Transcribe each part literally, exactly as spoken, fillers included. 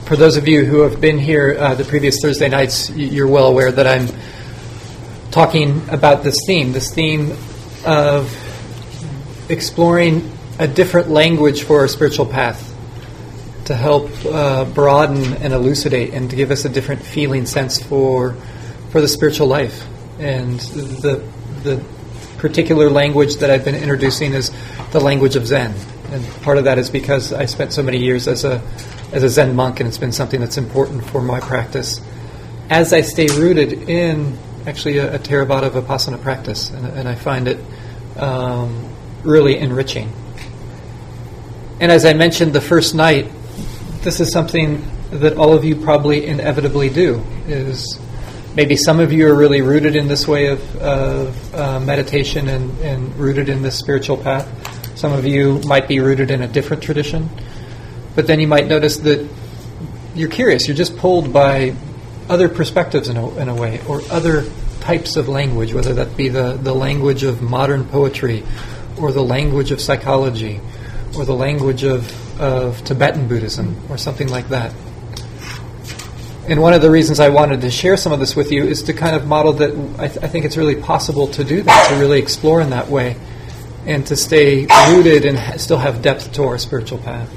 for those of you who have been here uh, the previous Thursday nights, you're well aware that I'm talking about this theme, this theme of exploring a different language for our spiritual path to help uh, broaden and elucidate and to give us a different feeling sense for for the spiritual life. And the the particular language that I've been introducing is the language of Zen. And part of that is because I spent so many years as a as a Zen monk, and it's been something that's important for my practice as I stay rooted in actually a, a Theravada Vipassana practice, and, and I find it um, really enriching. And as I mentioned the first night, this is something that all of you probably inevitably do, is maybe some of you are really rooted in this way of, of uh, meditation and, and rooted in this spiritual path. Some of you might be rooted in a different tradition. But then you might notice that you're curious. You're just pulled by other perspectives in a, in a way, or other types of language, whether that be the, the language of modern poetry, or the language of psychology, or the language of, of Tibetan Buddhism, or something like that. And one of the reasons I wanted to share some of this with you is to kind of model that I, th- I think it's really possible to do that, to really explore in that way, and to stay rooted and ha- still have depth to our spiritual path.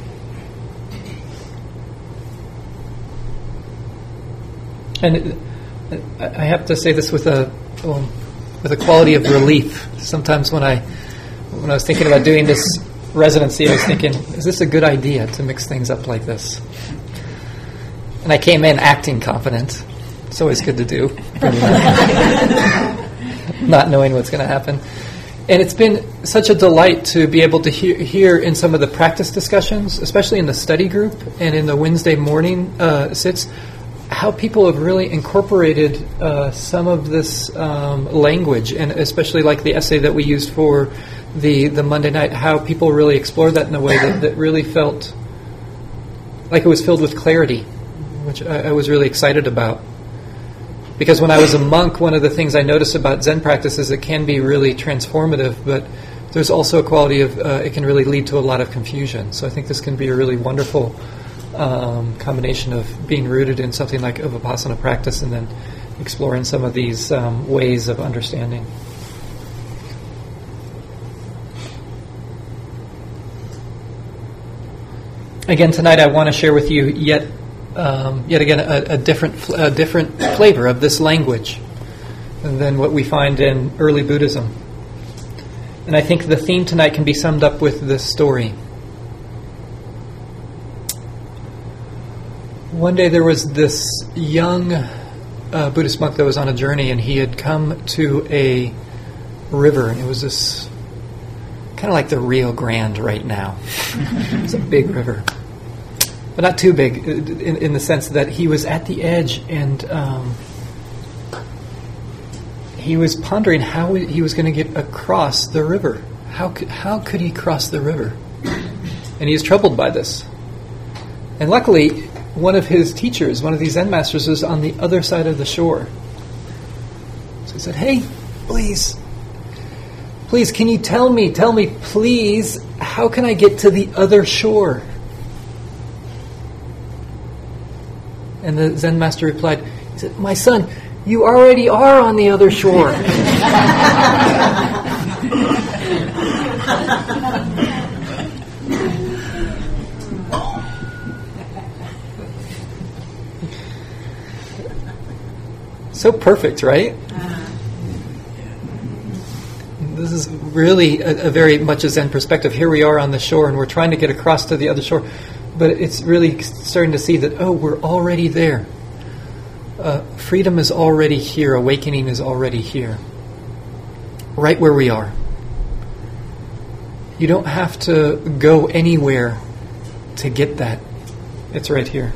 And I have to say this with a um, with a quality of relief. Sometimes when I when I was thinking about doing this residency, I was thinking, is this a good idea to mix things up like this? And I came in acting confident. It's always good to do, not knowing what's going to happen. And it's been such a delight to be able to hear, hear in some of the practice discussions, especially in the study group and in the Wednesday morning uh, sits, how people have really incorporated uh, some of this um, language, and especially like the essay that we used for the, the Monday night, how people really explored that in a way that, that really felt like it was filled with clarity, which I, I was really excited about. Because when I was a monk, one of the things I noticed about Zen practice is it can be really transformative, but there's also a quality of, uh, it can really lead to a lot of confusion. So I think this can be a really wonderful Um, combination of being rooted in something like a Vipassana practice and then exploring some of these um, ways of understanding. Again, tonight I want to share with you yet, um, yet again, a, a different, a different flavor of this language than what we find in early Buddhism. And I think the theme tonight can be summed up with this story. One day there was this young uh, Buddhist monk that was on a journey, and he had come to a river, and it was this kind of like the Rio Grande right now. It's a big river, but not too big in, in the sense that he was at the edge, and um, he was pondering how he was going to get across the river. How could, how could he cross the river? And he was troubled by this. And luckily, one of his teachers, one of these Zen masters, was on the other side of the shore. So he said, hey, please, please, can you tell me, tell me, please, how can I get to the other shore? And the Zen master replied, he said, my son, you already are on the other shore. So perfect, right? This is really a, a very much a Zen perspective. Here we are on the shore, and we're trying to get across to the other shore. But it's really starting to see that, oh, we're already there. Uh, freedom is already here. Awakening is already here. Right where we are. You don't have to go anywhere to get that. It's right here.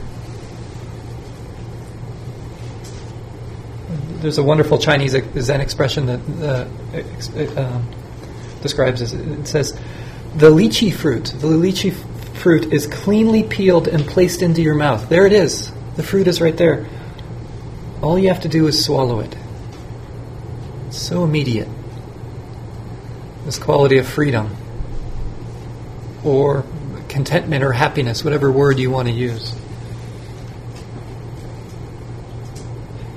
There's a wonderful Chinese Zen expression that uh, ex- uh, describes this. It says, the lychee fruit, the lychee f- fruit is cleanly peeled and placed into your mouth. There it is. The fruit is right there. All you have to do is swallow it. It's so immediate. This quality of freedom, or contentment, or happiness, whatever word you want to use.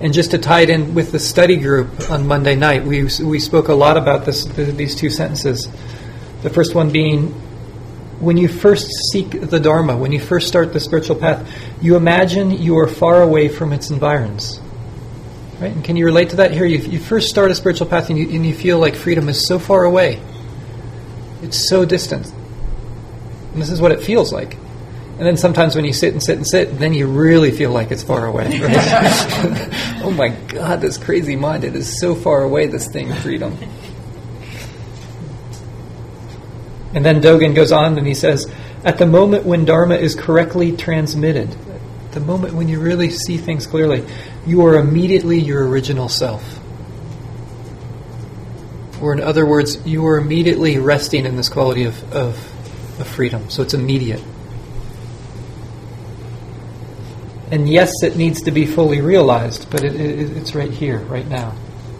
And just to tie it in with the study group on Monday night, we we spoke a lot about this, these two sentences. The first one being, when you first seek the Dharma, when you first start the spiritual path, you imagine you are far away from its environs. Right? And can you relate to that here? You, you first start a spiritual path and you, and you feel like freedom is so far away. It's so distant. And this is what it feels like. And then sometimes when you sit and sit and sit, then you really feel like it's far away. Right? Oh my God, this crazy mind, it is so far away, this thing, freedom. And then Dogen goes on and he says, at the moment when Dharma is correctly transmitted, at the moment when you really see things clearly, you are immediately your original self. Or in other words, you are immediately resting in this quality of, of, of freedom. So it's immediate. And yes, it needs to be fully realized, but it, it, it's right here, right now.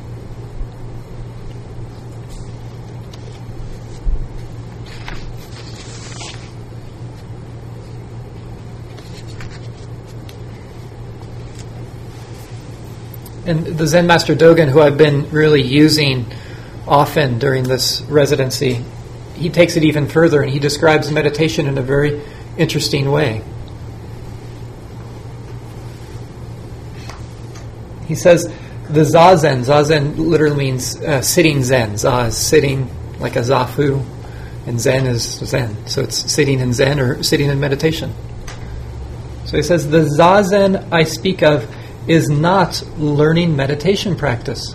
And the Zen Master Dogen, who I've been really using often during this residency, he takes it even further and he describes meditation in a very interesting way. He says the Zazen, Zazen literally means uh, sitting Zen. Za is sitting like a Zafu, and Zen is Zen. So it's sitting in Zen or sitting in meditation. So he says the Zazen I speak of is not learning meditation practice.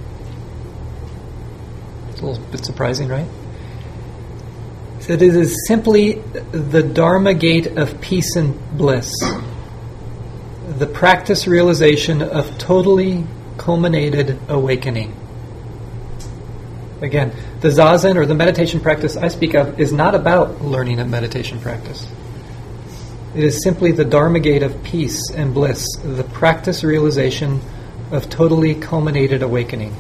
It's a little bit surprising, right? So it is simply the Dharma gate of peace and bliss. The practice realization of totally culminated awakening. Again, the Zazen or the meditation practice I speak of is not about learning a meditation practice. It is simply the Dharma gate of peace and bliss, the practice realization of totally culminated awakening.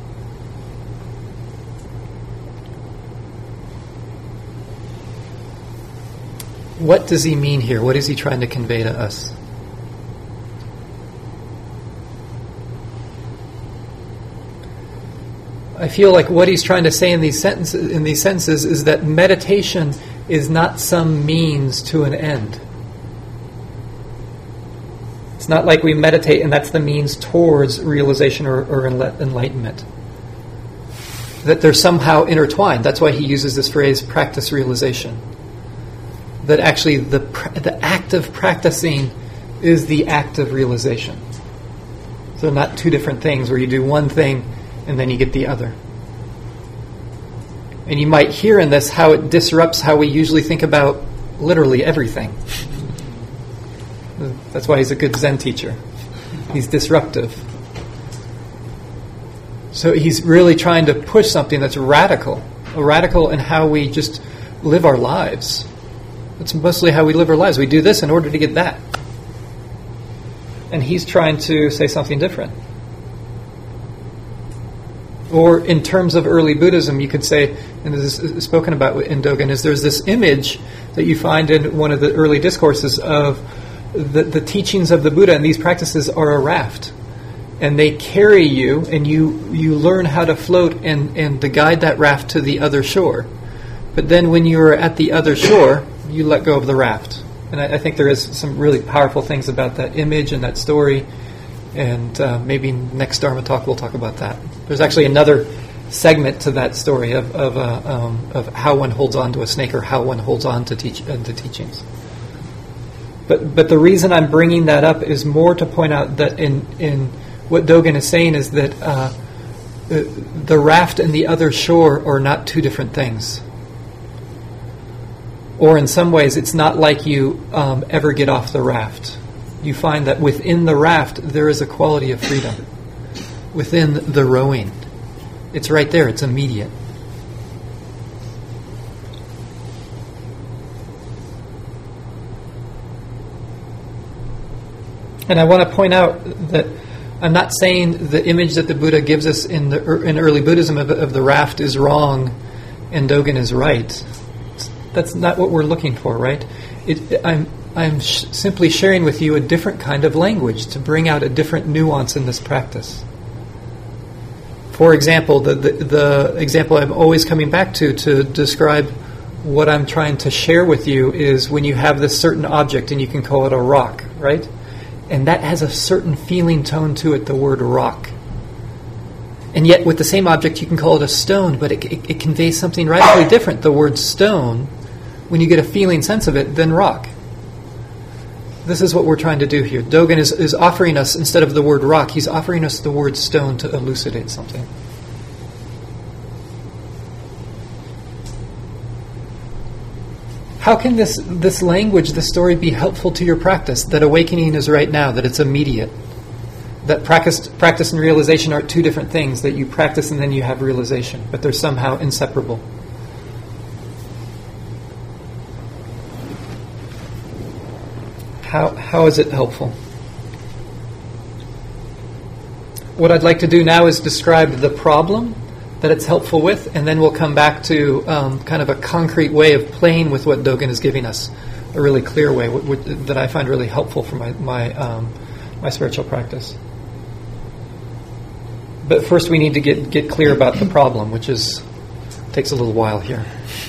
What does he mean here? What is he trying to convey to us? I feel like what he's trying to say in these sentences, in these sentences is that meditation is not some means to an end. It's not like we meditate and that's the means towards realization or, or enlightenment. That they're somehow intertwined. That's why he uses this phrase, practice realization. That actually the the act of practicing is the act of realization. So not two different things where you do one thing and then you get the other. And you might hear in this how it disrupts how we usually think about literally everything. That's why he's a good Zen teacher. He's disruptive. So he's really trying to push something that's radical. Radical in how we just live our lives. That's mostly how we live our lives. We do this in order to get that. And he's trying to say something different. Or in terms of early Buddhism, you could say, and this is spoken about in Dogen, is there's this image that you find in one of the early discourses of the, the teachings of the Buddha, and these practices are a raft. And they carry you, and you, you learn how to float and, and to guide that raft to the other shore. But then when you're at the other shore, you let go of the raft. And I, I think there is some really powerful things about that image and that story. And uh, maybe next Dharma talk we'll talk about that. There's actually another segment to that story of of, uh, um, of how one holds on to a snake or how one holds on to teach uh, to teachings. But but the reason I'm bringing that up is more to point out that in in what Dogen is saying is that uh, the, the raft and the other shore are not two different things. Or in some ways, it's not like you um, ever get off the raft. You find that within the raft, there is a quality of freedom. Within the rowing. It's right there. It's immediate. And I want to point out that I'm not saying the image that the Buddha gives us in the in early Buddhism of, of the raft is wrong and Dogen is right. That's not what we're looking for, right? It, I'm I'm sh- simply sharing with you a different kind of language to bring out a different nuance in this practice. For example, the, the, the example I'm always coming back to to describe what I'm trying to share with you is when you have this certain object, and you can call it a rock, right? And that has a certain feeling tone to it, the word rock. And yet with the same object you can call it a stone, but it, it, it conveys something radically different, the word stone, when you get a feeling sense of it, than rock. This is what we're trying to do here. Dogen is, is offering us, instead of the word rock, he's offering us the word stone to elucidate something. How can this, this language, this story, be helpful to your practice? That awakening is right now, that it's immediate. That practice, practice and realization are two different things, that you practice and then you have realization, but they're somehow inseparable. How, how is it helpful? What I'd like to do now is describe the problem that it's helpful with, and then we'll come back to um, kind of a concrete way of playing with what Dogen is giving us, a really clear way w- w- that I find really helpful for my my, um, my spiritual practice. But first we need to get, get clear about the problem, which is takes a little while here.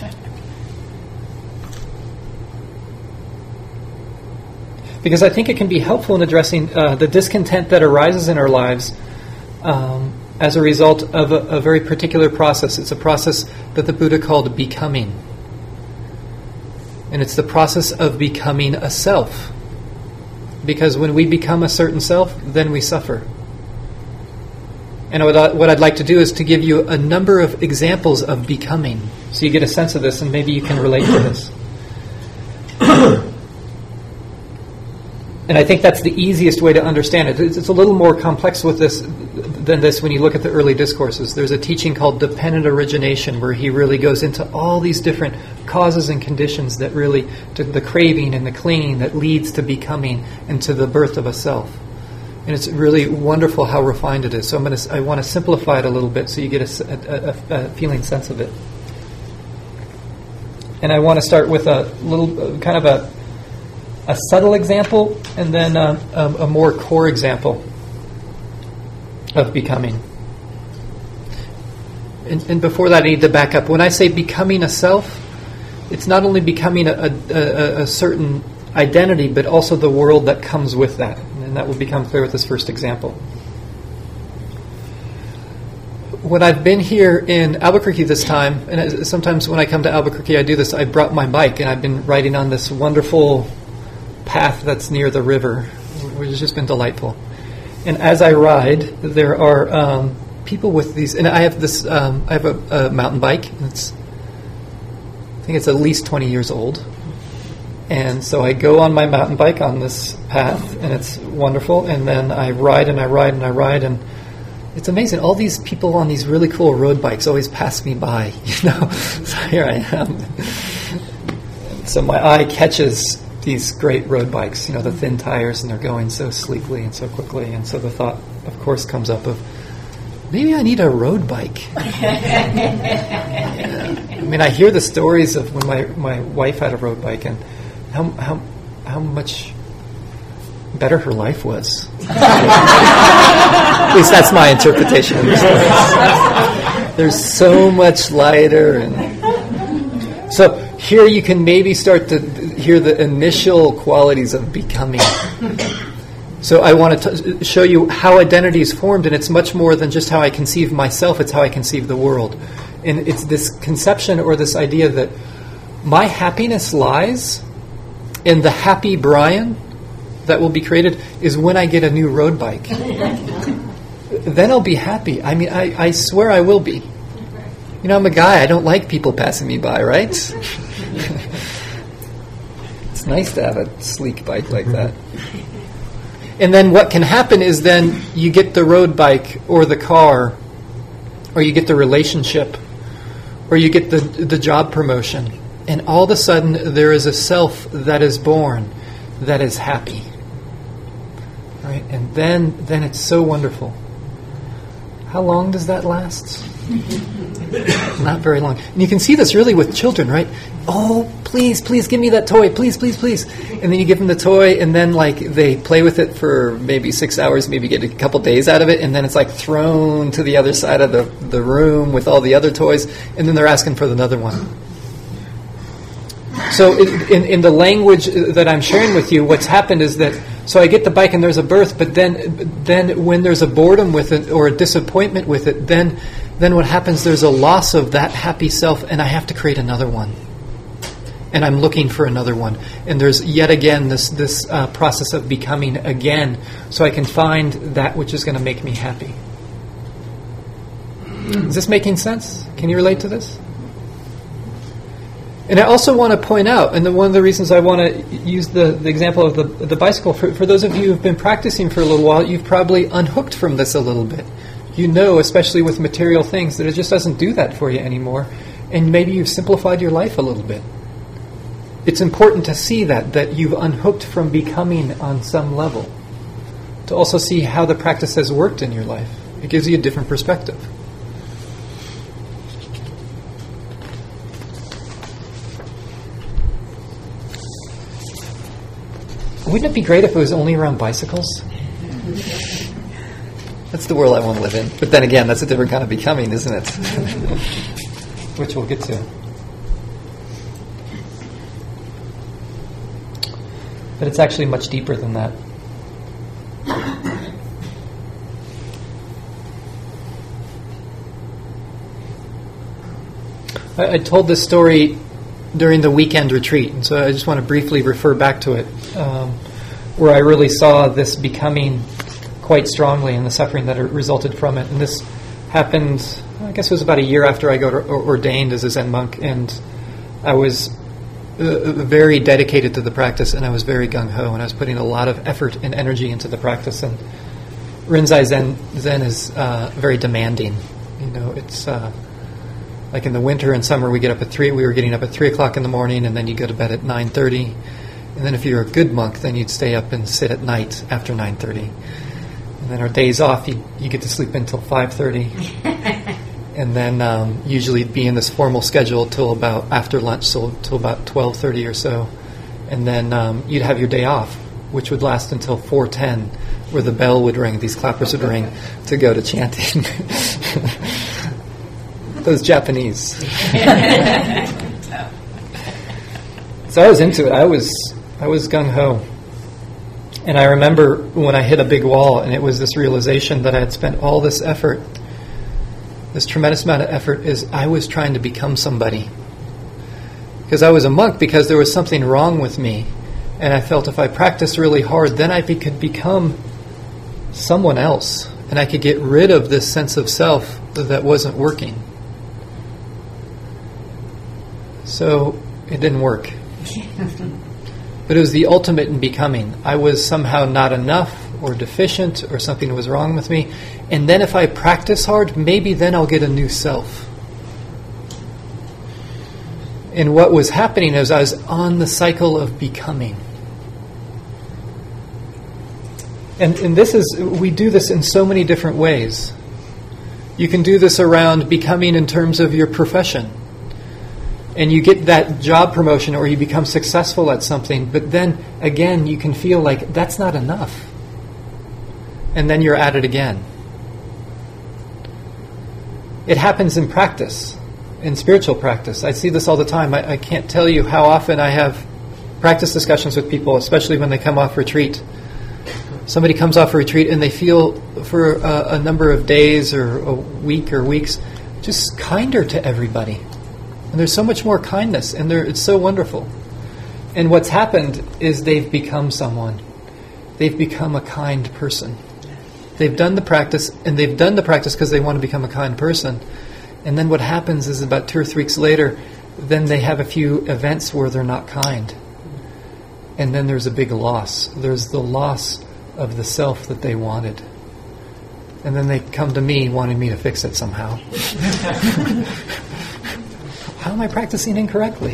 Because I think it can be helpful in addressing uh, the discontent that arises in our lives um, as a result of a, a very particular process. It's a process that the Buddha called becoming. And it's the process of becoming a self. Because when we become a certain self, then we suffer. And what, I, what I'd like to do is to give you a number of examples of becoming, so you get a sense of this and maybe you can relate to this. And I think that's the easiest way to understand it. It's, it's a little more complex with this than this when you look at the early discourses. There's a teaching called dependent origination, where he really goes into all these different causes and conditions that really, to the craving and the clinging that leads to becoming and to the birth of a self. And it's really wonderful how refined it is. So I'm going to, I want to simplify it a little bit so you get a, a, a feeling sense of it. And I want to start with a little, uh, kind of a a subtle example, and then uh, a, a more core example of becoming. And, and before that, I need to back up. When I say becoming a self, it's not only becoming a, a, a, a certain identity, but also the world that comes with that. And that will become clear with this first example. When I've been here in Albuquerque this time, and sometimes when I come to Albuquerque, I do this, I brought my bike, and I've been riding on this wonderful path that's near the river, which has just been delightful. And as I ride, there are um, people with these, and I have this, um, I have a, a mountain bike. It's, I think it's at least twenty years old. And so I go on my mountain bike on this path, and it's wonderful. And then I ride and I ride and I ride, and it's amazing. All these people on these really cool road bikes always pass me by, you know. So here I am. So my eye catches these great road bikes, you know, the thin tires, and they're going so sleekly and so quickly. And so the thought, of course, comes up of, maybe I need a road bike. Yeah. I mean, I hear the stories of when my, my wife had a road bike, and how how how much better her life was. At least that's my interpretation of the stories. There's so much lighter, and so here you can maybe start to hear the initial qualities of becoming. So I want to t- show you how identity is formed, and it's much more than just how I conceive myself, it's how I conceive the world. And it's this conception or this idea that my happiness lies in the happy Brian that will be created is when I get a new road bike. Then I'll be happy. I mean, I, I swear I will be. You know, I'm a guy, I don't like people passing me by, right? It's nice to have a sleek bike like that. And then what can happen is then you get the road bike or the car, or you get the relationship, or you get the the job promotion, and all of a sudden there is a self that is born that is happy. Right? And then then it's so wonderful. How long does that last? Not very long. And you can see this really with children, right? Oh, please, please give me that toy, please, please, please. And then you give them the toy, and then like they play with it for maybe six hours, maybe get a couple days out of it, and then it's like thrown to the other side of the, the room with all the other toys, and then they're asking for another one. So in, in the language that I'm sharing with you, what's happened is that, so I get the bike and there's a birth, but then then when there's a boredom with it or a disappointment with it, then then what happens, there's a loss of that happy self, and I have to create another one. And I'm looking for another one. And there's yet again this, this uh, process of becoming again, so I can find that which is going to make me happy. Is this making sense? Can you relate to this? And I also want to point out, and the, one of the reasons I want to use the, the example of the, the bicycle, for, for those of you who've been practicing for a little while, you've probably unhooked from this a little bit. You know, especially with material things, that it just doesn't do that for you anymore. And maybe you've simplified your life a little bit. It's important to see that, that you've unhooked from becoming on some level. To also see how the practice has worked in your life. It gives you a different perspective. Wouldn't it be great if it was only around bicycles? That's the world I want to live in. But then again, that's a different kind of becoming, isn't it? Which we'll get to. But it's actually much deeper than that. I, I told this story during the weekend retreat, and so I just want to briefly refer back to it, um, where I really saw this becoming quite strongly and the suffering that resulted from it. And this happened, I guess it was about a year after I got ordained as a Zen monk, and I was uh, very dedicated to the practice, and I was very gung-ho, and I was putting a lot of effort and energy into the practice. And Rinzai Zen, Zen is uh, very demanding. You know, it's uh, like in the winter and summer, we get up at three. We were getting up at three o'clock in the morning, and then you go to bed at nine thirty. And then if you're a good monk, then you'd stay up and sit at night after nine thirty. And then our days off, you, you get to sleep until five thirty. And then um, usually be in this formal schedule till about after lunch, so till about twelve thirty or so. And then um, you'd have your day off, which would last until four ten, where the bell would ring, these clappers would ring, to go to chanting. Those Japanese. So I was into it. I was I was gung-ho. And I remember when I hit a big wall, and it was this realization that I had spent all this effort, this tremendous amount of effort, is I was trying to become somebody. Because I was a monk, because there was something wrong with me. And I felt if I practiced really hard, then I be- could become someone else. And I could get rid of this sense of self that wasn't working. So it didn't work. But it was the ultimate in becoming. I was somehow not enough or deficient or something was wrong with me. And then if I practice hard, maybe then I'll get a new self. And what was happening is I was on the cycle of becoming. And, and this is, we do this in so many different ways. You can do this around becoming in terms of your profession. And you get that job promotion or you become successful at something, but then again you can feel like that's not enough. And then you're at it again. It happens in practice, in spiritual practice. I see this all the time. I, I can't tell you how often I have practice discussions with people, especially when they come off retreat. Somebody comes off a retreat and they feel for a, a number of days or a week or weeks just kinder to everybody. And there's so much more kindness, and it's so wonderful. And what's happened is they've become someone. They've become a kind person. They've done the practice, and they've done the practice because they want to become a kind person. And then what happens is about two or three weeks later, then they have a few events where they're not kind. And then there's a big loss. There's the loss of the self that they wanted. And then they come to me wanting me to fix it somehow. How am I practicing incorrectly?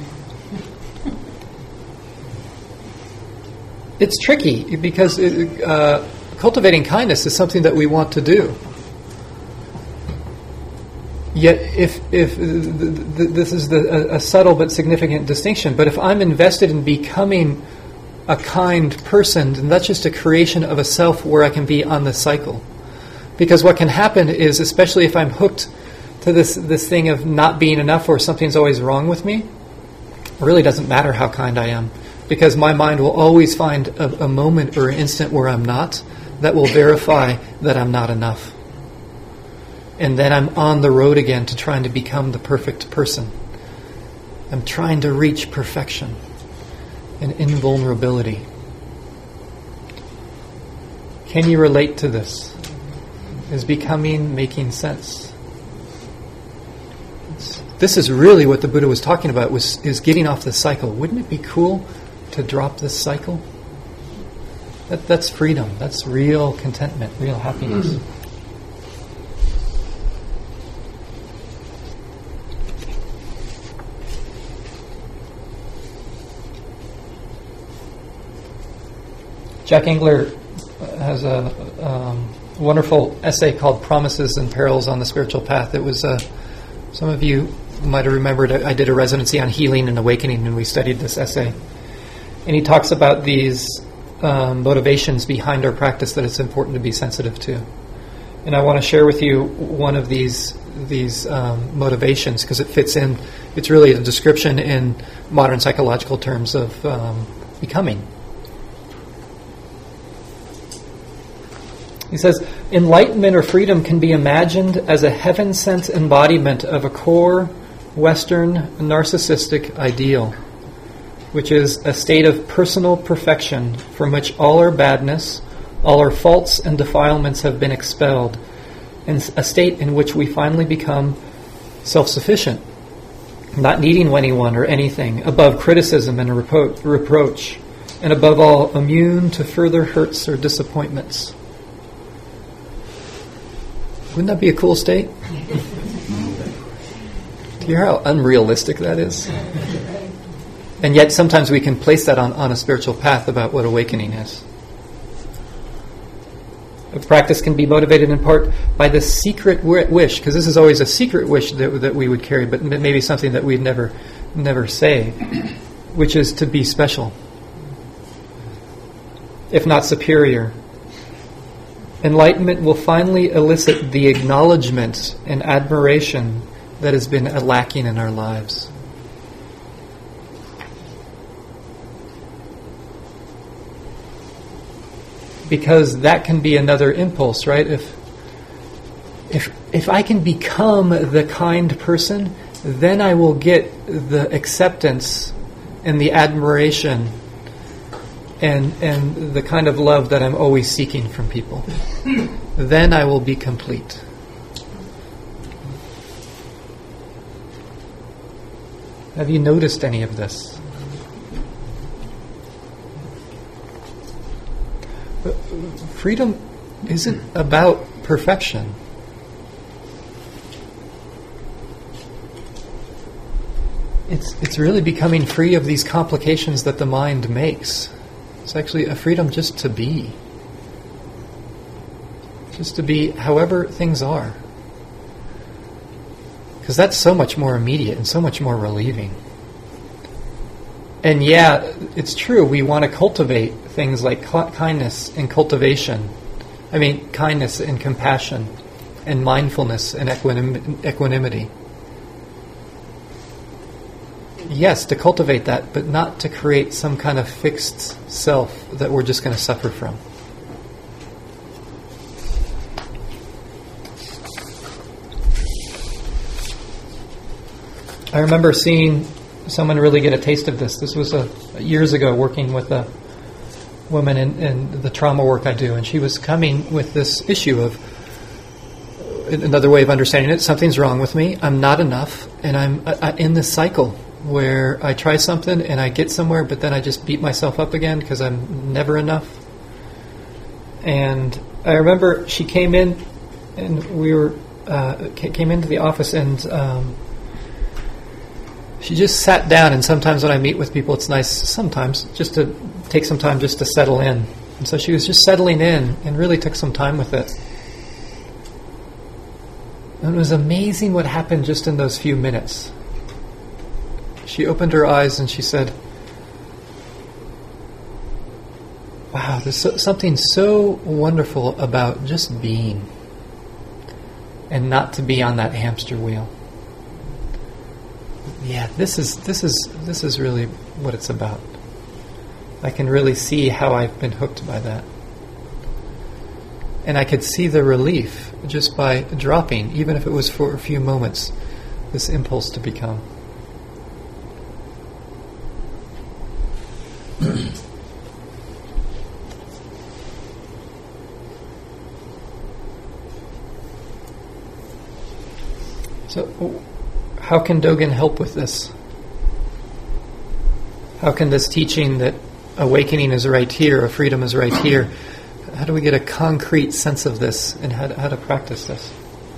It's tricky because it, uh, cultivating kindness is something that we want to do. Yet, if if th- th- th- this is the, a, a subtle but significant distinction, but if I'm invested in becoming a kind person, then that's just a creation of a self where I can be on the cycle. Because what can happen is, especially if I'm hooked to this this thing of not being enough or something's always wrong with me, it really doesn't matter how kind I am, because my mind will always find a, a moment or an instant where I'm not that will verify that I'm not enough. And then I'm on the road again to trying to become the perfect person. I'm trying to reach perfection and invulnerability. Can you relate to this? Is becoming making sense? It's, this is really what the Buddha was talking about, was is getting off the cycle. Wouldn't it be cool to drop this cycle? That, that's freedom. That's real contentment, real happiness. Jack Engler has a um, wonderful essay called Promises and Perils on the Spiritual Path. It was, uh, some of you might have remembered, I did a residency on healing and awakening, and we studied this essay. And he talks about these um, motivations behind our practice that it's important to be sensitive to. And I want to share with you one of these these um, motivations, because it fits in. It's really a description in modern psychological terms of um, becoming. He says, enlightenment or freedom can be imagined as a heaven-sent embodiment of a core Western narcissistic ideal, which is a state of personal perfection from which all our badness, all our faults and defilements have been expelled, and a state in which we finally become self-sufficient, not needing anyone or anything, above criticism and repro- reproach, and above all, immune to further hurts or disappointments. Wouldn't that be a cool state? Do you hear how unrealistic that is? And yet sometimes we can place that on, on a spiritual path about what awakening is. A practice can be motivated in part by the secret wish, because this is always a secret wish that, that we would carry, but maybe something that we'd never, never say, which is to be special, if not superior. Enlightenment will finally elicit the acknowledgement and admiration that has been lacking in our lives. Because that can be another impulse, right? If if if I can become the kind person, then I will get the acceptance and the admiration and and the kind of love that I'm always seeking from people. Then I will be complete. Have you noticed any of this? But freedom isn't about perfection. It's it's really becoming free of these complications that the mind makes. It's actually a freedom just to be. Just to be however things are. Because that's so much more immediate and so much more relieving. And yeah, it's true, we want to cultivate things like cl- kindness and cultivation. I mean, kindness and compassion and mindfulness and equinim- equanimity. Yes, to cultivate that, but not to create some kind of fixed self that we're just going to suffer from. I remember seeing someone really get a taste of this. This was a, years ago, working with a woman in, in the trauma work I do, and she was coming with this issue of, another way of understanding it, something's wrong with me, I'm not enough, and I'm I, in this cycle where I try something and I get somewhere, but then I just beat myself up again because I'm never enough. And I remember she came in, and we were uh, came into the office, and um, she just sat down. And sometimes when I meet with people, it's nice sometimes just to take some time just to settle in. And so she was just settling in and really took some time with it. And it was amazing what happened just in those few minutes. She opened her eyes and she said, wow, there's so, something so wonderful about just being and not to be on that hamster wheel. Yeah, this is this is this is really what it's about. I can really see how I've been hooked by that. And I could see the relief just by dropping, even if it was for a few moments, this impulse to become. So, how can Dogen help with this? How can this teaching that awakening is right here, or freedom is right here, how do we get a concrete sense of this and how to, how to practice this?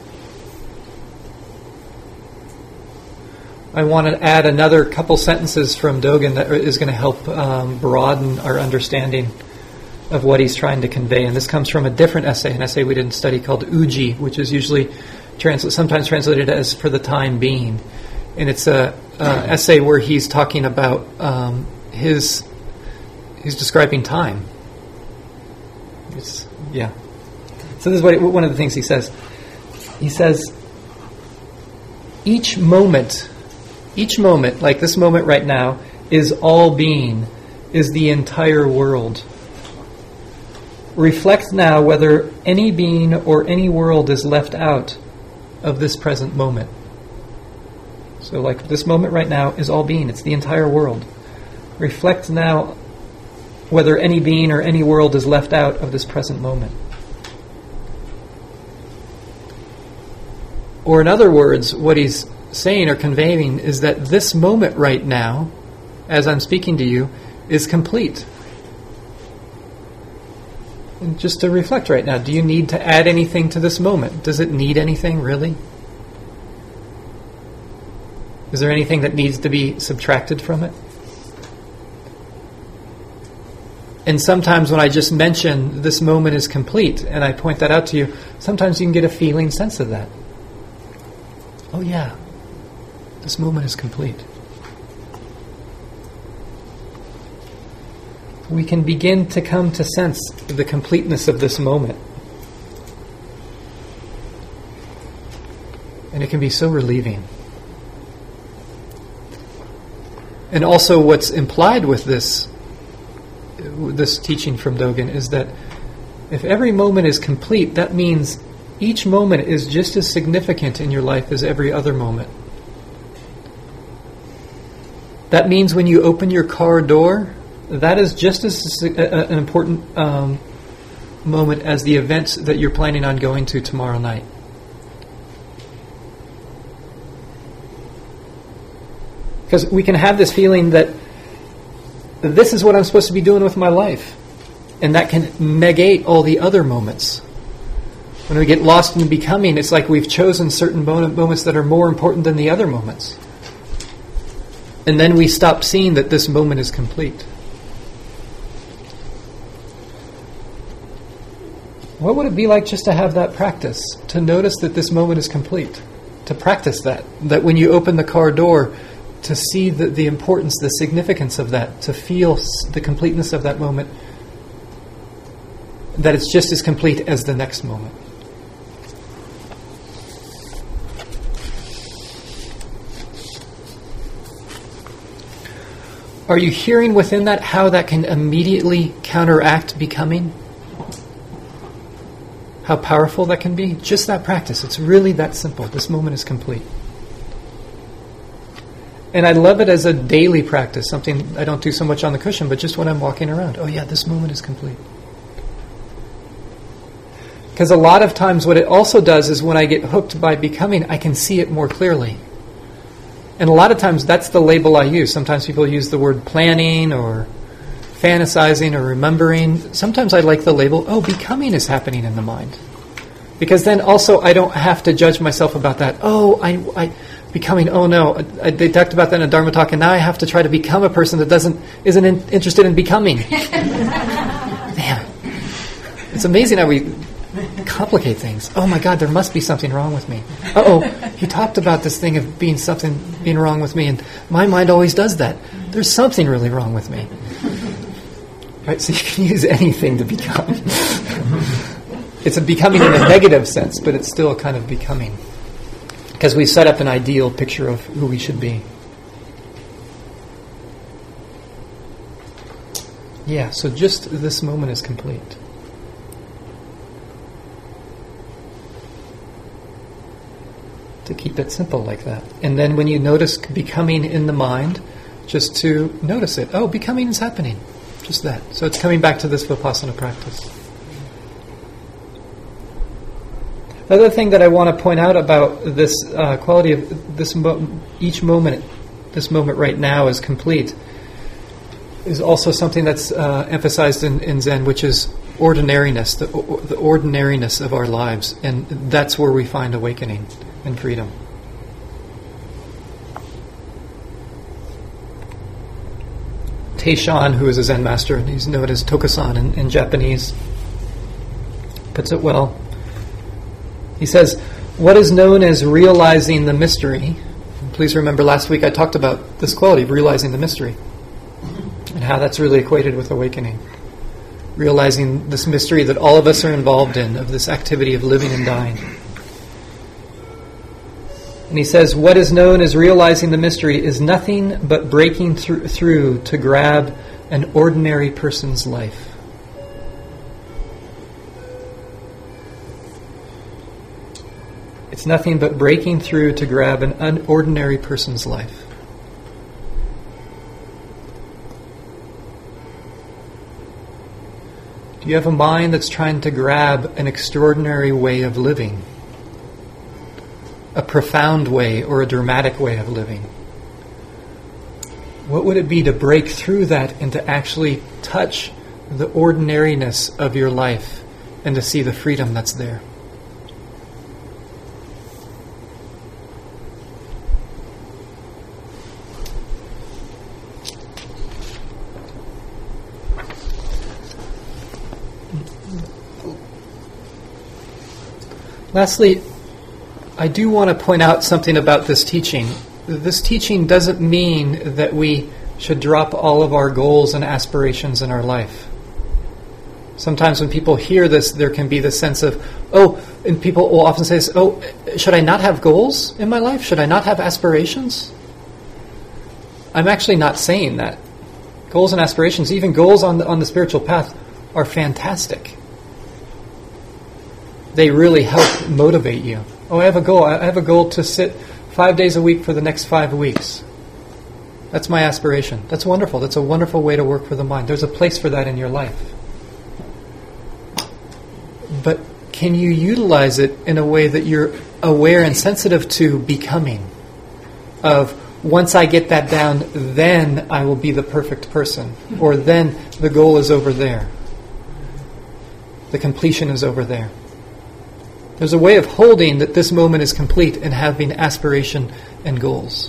I want to add another couple sentences from Dogen that is going to help um, broaden our understanding of what he's trying to convey. And this comes from a different essay, an essay we didn't study called Uji, which is usually Transla- sometimes translated as "for the time being," and it's a, a essay where he's talking about um, his he's describing time. It's, yeah. So this is what one of the things he says. He says, each moment, each moment, like this moment right now, is all being, is the entire world. Reflect now whether any being or any world is left out of this present moment. So like this moment right now is all being, it's the entire world. Reflect now whether any being or any world is left out of this present moment. Or in other words, what he's saying or conveying is that this moment right now, as I'm speaking to you, is complete. And just to reflect right now, do you need to add anything to this moment? Does it need anything, really? Is there anything that needs to be subtracted from it? And sometimes when I just mention this moment is complete, and I point that out to you, sometimes you can get a feeling sense of that. Oh yeah, this moment is complete. We can begin to come to sense the completeness of this moment. And it can be so relieving. And also what's implied with this this teaching from Dogen is that if every moment is complete, that means each moment is just as significant in your life as every other moment. That means when you open your car door, that is just as an important um, moment as the events that you're planning on going to tomorrow night. Because we can have this feeling that this is what I'm supposed to be doing with my life. And that can negate all the other moments. When we get lost in becoming, it's like we've chosen certain moments that are more important than the other moments. And then we stop seeing that this moment is complete. What would it be like just to have that practice? To notice that this moment is complete. To practice that. That when you open the car door, to see the, the importance, the significance of that. To feel the completeness of that moment. That it's just as complete as the next moment. Are you hearing within that how that can immediately counteract becoming? How powerful that can be? Just that practice. It's really that simple. This moment is complete. And I love it as a daily practice, something I don't do so much on the cushion, but just when I'm walking around. Oh yeah, this moment is complete. Because a lot of times what it also does is when I get hooked by becoming, I can see it more clearly. And a lot of times that's the label I use. Sometimes people use the word planning or fantasizing or remembering. Sometimes I like the label, oh, becoming is happening in the mind. Because then also I don't have to judge myself about that. Oh, I, I becoming, oh no, I, they talked about that in a Dharma talk, and now I have to try to become a person that doesn't isn't in, interested in becoming. Man, it's amazing how we complicate things. Oh my God, there must be something wrong with me. Uh-oh, he talked about this thing of being something being wrong with me, and my mind always does that. There's something really wrong with me. Right? So you can use anything to become. It's a becoming in a negative sense, but it's still a kind of becoming. Because we set up an ideal picture of who we should be. Yeah, so just this moment is complete. To keep it simple like that. And then when you notice becoming in the mind, just to notice it. Oh, becoming is happening. Just that. So it's coming back to this Vipassana practice. The other thing that I want to point out about this uh, quality of this mo- each moment, this moment right now is complete, is also something that's uh, emphasized in, in Zen, which is ordinariness, the, the ordinariness of our lives. And that's where we find awakening and freedom. Teishan, who is a Zen master, and he's known as Tokusan in, in Japanese, puts it well. He says, what is known as realizing the mystery, please remember last week I talked about this quality of realizing the mystery, and how that's really equated with awakening. Realizing this mystery that all of us are involved in, of this activity of living and dying. And he says, what is known as realizing the mystery is nothing but breaking through, through to grab an ordinary person's life. It's nothing but breaking through to grab an unordinary person's life. Do you have a mind that's trying to grab an extraordinary way of living? A profound way or a dramatic way of living? What would it be to break through that and to actually touch the ordinariness of your life and to see the freedom that's there? Lastly, I do want to point out something about this teaching. This teaching doesn't mean that we should drop all of our goals and aspirations in our life. Sometimes when people hear this, there can be the sense of, oh, and people will often say, oh, should I not have goals in my life? Should I not have aspirations? I'm actually not saying that. Goals and aspirations, even goals on the, on the spiritual path, are fantastic. They really help motivate you. Oh, I have a goal. I have a goal to sit five days a week for the next five weeks. That's my aspiration. That's wonderful. That's a wonderful way to work for the mind. There's a place for that in your life. But can you utilize it in a way that you're aware and sensitive to becoming? Of, once I get that down, then I will be the perfect person. Or then the goal is over there. The completion is over there. There's a way of holding that this moment is complete and having aspiration and goals.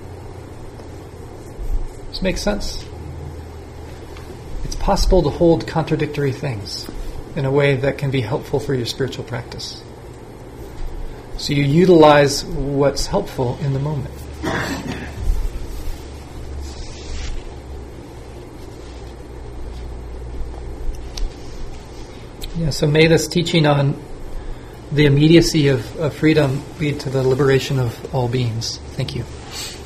Does this make sense? It's possible to hold contradictory things in a way that can be helpful for your spiritual practice. So you utilize what's helpful in the moment. Yeah, so may this teaching on the immediacy of, of freedom lead to the liberation of all beings. Thank you.